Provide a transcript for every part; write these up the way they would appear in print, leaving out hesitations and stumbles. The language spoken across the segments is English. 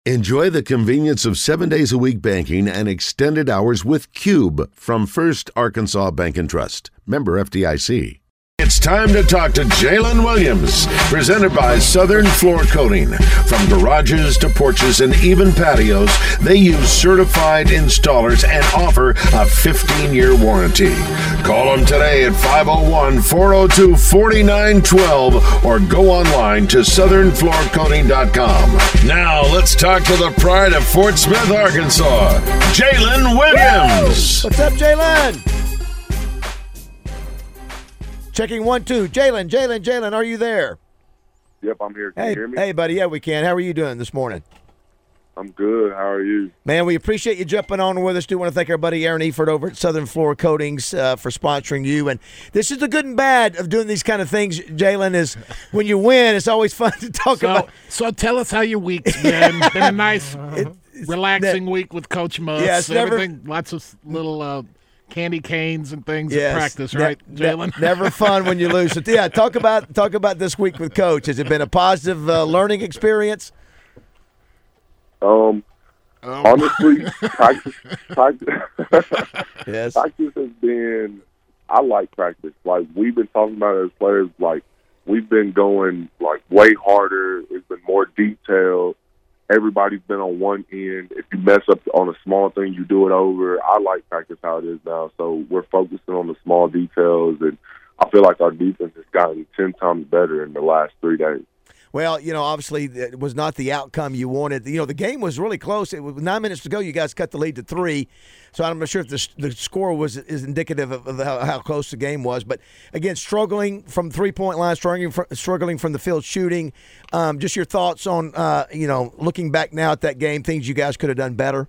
Enjoy the convenience of 7 days a week banking and extended hours with Cube from First Arkansas Bank and Trust. Member FDIC. It's time to talk to Jalen Williams, presented by Southern Floor Coating. From garages to porches and even patios, they use certified installers and offer a 15-year warranty. Call them today at 501-402-4912 or go online to southernfloorcoating.com. Now let's talk to the pride of Fort Smith, Arkansas, Jalen Williams. Woo! What's up, Jalen? Checking 1, 2. Jalen, are you there? Yep, I'm here. Can you hear me? Hey, buddy. Yeah, we can. How are you doing this morning? I'm good. How are you? Man, we appreciate you jumping on with us. Do want to thank our buddy Aaron Eford over at Southern Floor Coatings for sponsoring you. And this is the good and bad of doing these kind of things, Jalen, is when you win, it's always fun to talk about. So tell us how your week's been. Been a nice, relaxing week with Coach Muss. Yes, everything. Lots of little candy canes and things at practice, right, Jalen? Never fun when you lose. So, yeah, talk about this week with Coach. Has it been a positive learning experience? Honestly, practice Yes. practice has been. I like practice. Like we've been talking about it as players. Like we've been going like way harder. It's been more detailed. Everybody's been on one end. If you mess up on a small thing, you do it over. I like practice how it is now. So we're focusing on the small details, and I feel like our defense has gotten 10 times better in the last 3 days. Well, obviously it was not the outcome you wanted. The game was really close. It was 9 minutes to go. You guys cut the lead to 3. So I'm not sure if the score is indicative of how close the game was. But, again, struggling from three-point line, struggling from the field shooting. Just your thoughts on, looking back now at that game, things you guys could have done better?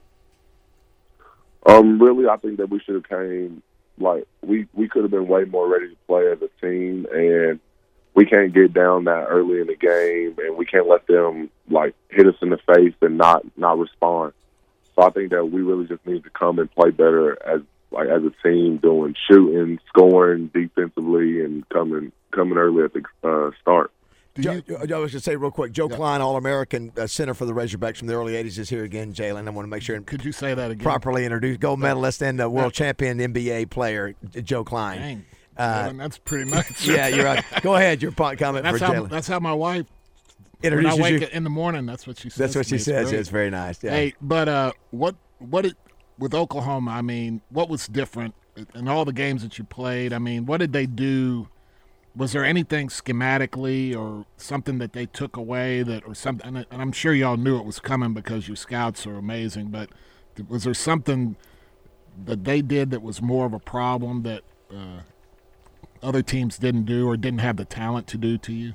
Really, I think that we should have came, we could have been way more ready to play as a team, and we can't get down that early in the game, and we can't let them hit us in the face and not respond. So I think that we really just need to come and play better as a team, doing shooting, scoring defensively, and coming early at the start. I was going to say real quick, Joe Klein, All-American center for the Razorbacks from the early 80s, is here again, Jalen. I want to make sure. Could you say that again? Properly introduced, gold medalist and world champion NBA player, Joe Klein. Dang. That's pretty much. Yeah, you're right. Go ahead, your comment for Jalen. That's how my wife introduces when I wake you in the morning. That's what she says. That's what she says. Great. It's very nice. Yeah. Hey, but with Oklahoma? I mean, what was different in all the games that you played? I mean, what did they do? Was there anything schematically or something that they took away or something? And I'm sure y'all knew it was coming because your scouts are amazing. But was there something that they did that was more of a problem that other teams didn't do or didn't have the talent to do to you?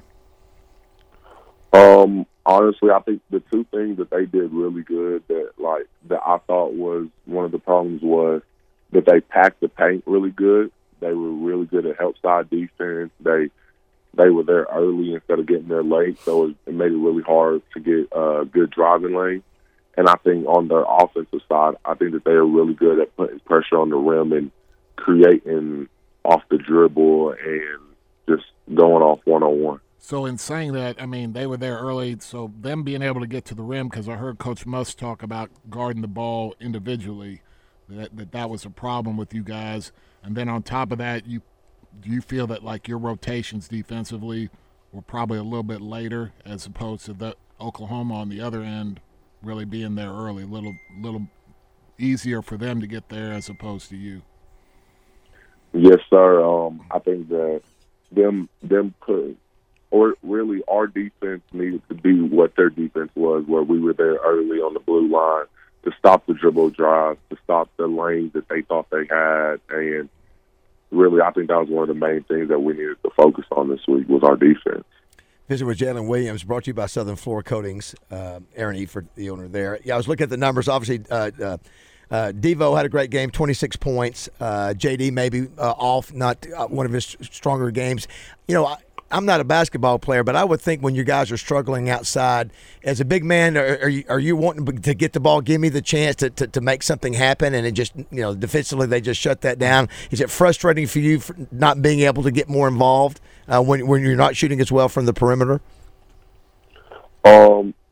Honestly, I think the two things that they did really good that I thought was one of the problems was that they packed the paint really good. They were really good at help side defense. They were there early instead of getting there late, so it made it really hard to get a good driving lane. And I think on the offensive side, I think that they are really good at putting pressure on the rim and creating off the dribble and just going off one-on-one. So in saying that, I mean, they were there early, so them being able to get to the rim, because I heard Coach Muss talk about guarding the ball individually, that was a problem with you guys. And then on top of that, do you feel that your rotations defensively were probably a little bit later as opposed to the Oklahoma on the other end really being there early, a little easier for them to get there as opposed to you? Yes, sir. I think that them putting, or really our defense needed to be what their defense was, where we were there early on the blue line to stop the dribble drives, to stop the lanes that they thought they had. And really, I think that was one of the main things that we needed to focus on this week was our defense. Visit with Jalen Williams, brought to you by Southern Floor Coatings. Aaron Eford, the owner there. Yeah, I was looking at the numbers. Obviously, Devo had a great game, 26 points. JD maybe off, not one of his stronger games. I'm not a basketball player, but I would think when you guys are struggling outside, as a big man, are you wanting to get the ball, give me the chance to make something happen, and it just, defensively they just shut that down? Is it frustrating for you for not being able to get more involved when you're not shooting as well from the perimeter?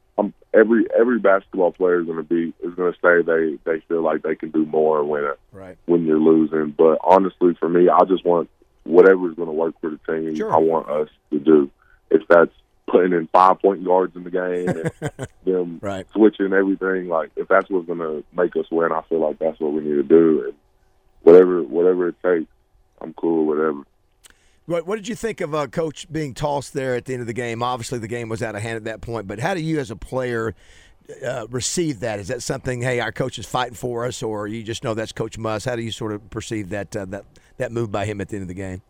every basketball player is going to say they feel like they can do more when you're losing. But honestly, for me, I just want whatever is going to work for the team. Sure. I want us to do. If that's putting in 5-point guards in the game and them switching everything, like if that's what's going to make us win, I feel like that's what we need to do. And whatever it takes, I'm cool with whatever. What did you think of Coach being tossed there at the end of the game? Obviously, the game was out of hand at that point, but how do you as a player receive that? Is that something, hey, our coach is fighting for us, or you just know that's Coach Muss? How do you sort of perceive that move by him at the end of the game?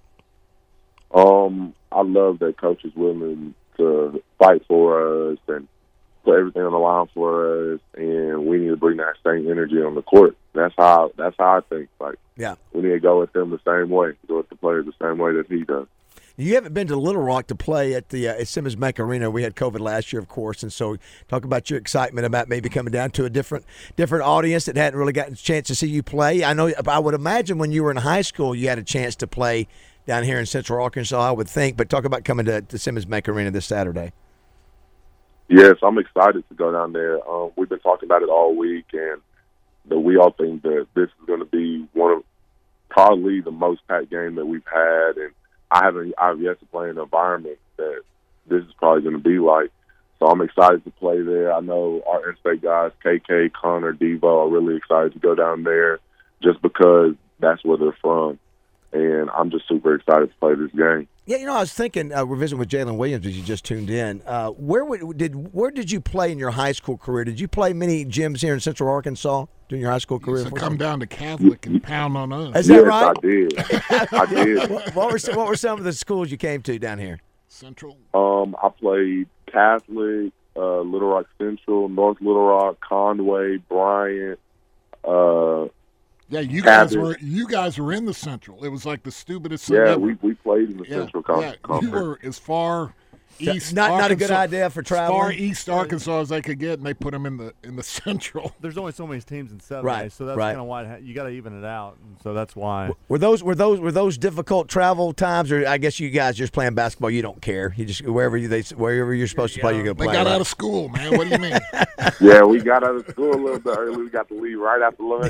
I love that Coach is willing to fight for us and put everything on the line for us, and we need to bring that same energy on the court. That's how I think. Like, we need to go at them the same way, go at the players the same way that he does. You haven't been to Little Rock to play at the at Simmons Bank Arena. We had COVID last year, of course, and so talk about your excitement about maybe coming down to a different audience that hadn't really gotten a chance to see you play. I would imagine when you were in high school, you had a chance to play down here in Central Arkansas, I would think. But talk about coming to Simmons Bank Arena this Saturday. Yes, I'm excited to go down there. We've been talking about it all week, and we all think that this is going to be one of probably the most packed game that we've had, and I've yet to play in an environment that this is probably going to be like. So I'm excited to play there. I know our in-state guys, KK, Connor, Devo, are really excited to go down there just because that's where they're from. And I'm just super excited to play this game. Yeah, I was thinking, we're visiting with Jalen Williams as you just tuned in. Where did you play in your high school career? Did you play many gyms here in Central Arkansas during your high school career? So come down to Catholic and pound on us. Is that right? I did. I did. What were some of the schools you came to down here? Central. I played Catholic, Little Rock Central, North Little Rock, Conway, Bryant. Yeah, you guys were in the Central. It was like the stupidest thing ever. we played in the Central Conference. You were as far east. Not a good idea for traveling. As far east Arkansas as they could get, and they put them in the Central. There's only so many teams in Southern, so that's kind of why you got to even it out. And so that's why. Were those difficult travel times, or I guess you guys just playing basketball? You don't care. You just wherever you're supposed to play, you're gonna play. They got out of school, man. What do you mean? Yeah, we got out of school a little bit early. We got to leave right after lunch.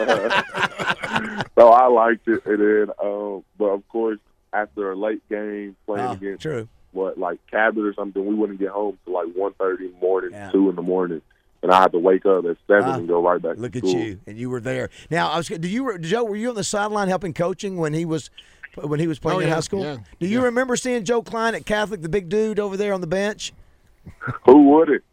So I liked it. And then, but of course, after a late game playing against Cabot or something, we wouldn't get home till like 1:30 in the morning, 2 in the morning, and I had to wake up at 7 and go right back. Look to at school. you, and you were there. Now, Joe? Were you on the sideline helping coaching when he was playing in high school? Yeah. Do you remember seeing Joe Klein at Catholic, the big dude over there on the bench? Who would it?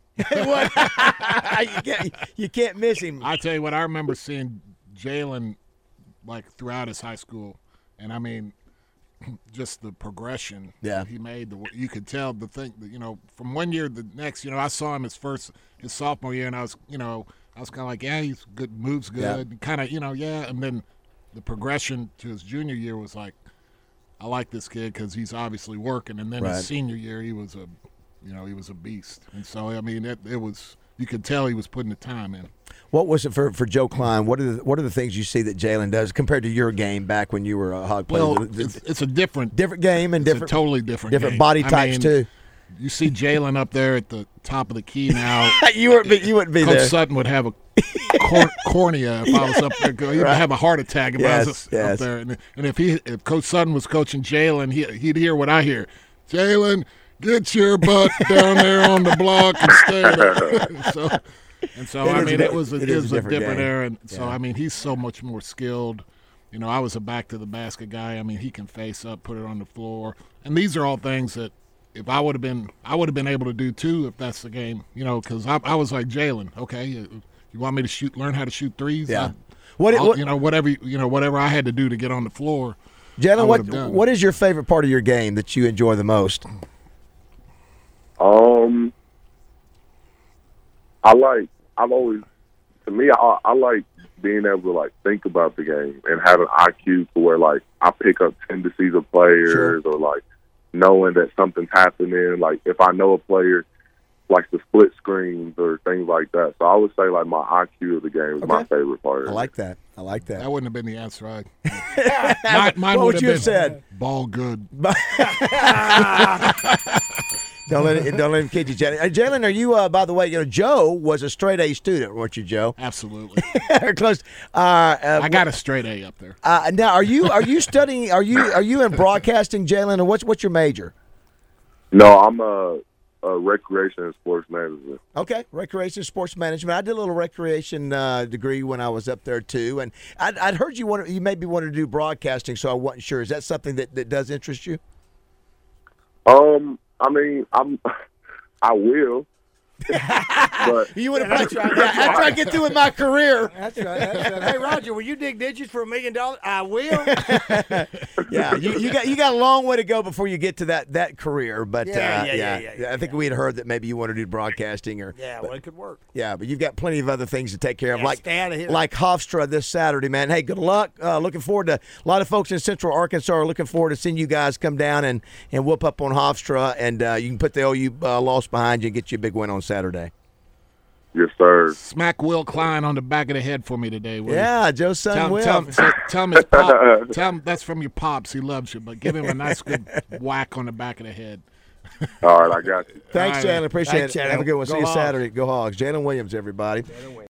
You can't miss him. I tell you what, I remember seeing Jalen like throughout his high school, and I mean, just the progression he made. You could tell the thing that, from one year to the next. I saw him his sophomore year, and I was kind of like, yeah, he's good, moves good, kind of, and then the progression to his junior year was like, I like this kid because he's obviously working, and then his senior year he was a beast, and so I mean it was. You could tell he was putting the time in. What was it for Joe Klein? What are the things you see that Jalen does compared to your game back when you were a hog player? Well, it's a different game and a totally different game. Body types too. You see Jalen up there at the top of the key now. you wouldn't be Coach there. Sutton would have a cornea if I was up there. He'd have a heart attack if I was up there. And if Coach Sutton was coaching Jalen, he'd hear what I hear. Jalen, get your butt down there on the block and stay there. So I mean, it was a different era. And so, I mean, he's so much more skilled. I was a back-to-the-basket guy. I mean, he can face up, put it on the floor. And these are all things that if I would have been able to do, too, if that's the game. Because I was like, Jalen, okay, you want me to learn how to shoot threes? Yeah. Whatever I had to do to get on the floor. Jalen, what is your favorite part of your game that you enjoy the most? I like being able to like think about the game and have an IQ to where like I pick up tendencies of players or like knowing that something's happening. Like if I know a player likes to split screens or things like that. So I would say like my IQ of the game is my favorite part. I like that. That wouldn't have been the answer. Mine what would you have said? Ball good. Don't let him kid you, Jalen. Jalen, are you? By the way, Joe was a straight A student, weren't you, Joe? Absolutely. Close. I got a straight A up there. Now, are you studying? Are you in broadcasting, Jalen, or what's your major? No, I'm a recreation and sports management. Okay, recreation and sports management. I did a little recreation degree when I was up there too, and I'd heard you maybe wanted to do broadcasting, so I wasn't sure. Is that something that does interest you? I mean, I will. But you would have after I get through with my career. That's right. Hey, Roger, will you dig digits for $1 million? I will. Yeah, you got a long way to go before you get to that career. But yeah. I think we had heard that maybe you want to do broadcasting or well, it could work. Yeah, but you've got plenty of other things to take care of, stay out of here. Like Hofstra this Saturday, man. Hey, good luck. Looking forward to a lot of folks in Central Arkansas are looking forward to seeing you guys come down and whoop up on Hofstra, and you can put the OU loss behind you and get you a big win on Saturday. Yes, sir. Smack Will Klein on the back of the head for me today, will you? Joe's son Will. Tell him his pop. Tell him that's from your pops. He loves you, but give him a nice good whack on the back of the head. All right, I got you. Thanks, Jalen. Appreciate it. Jalen. Have a good one. Go See you Hogs. Saturday. Go Hogs. Jalen Williams, everybody.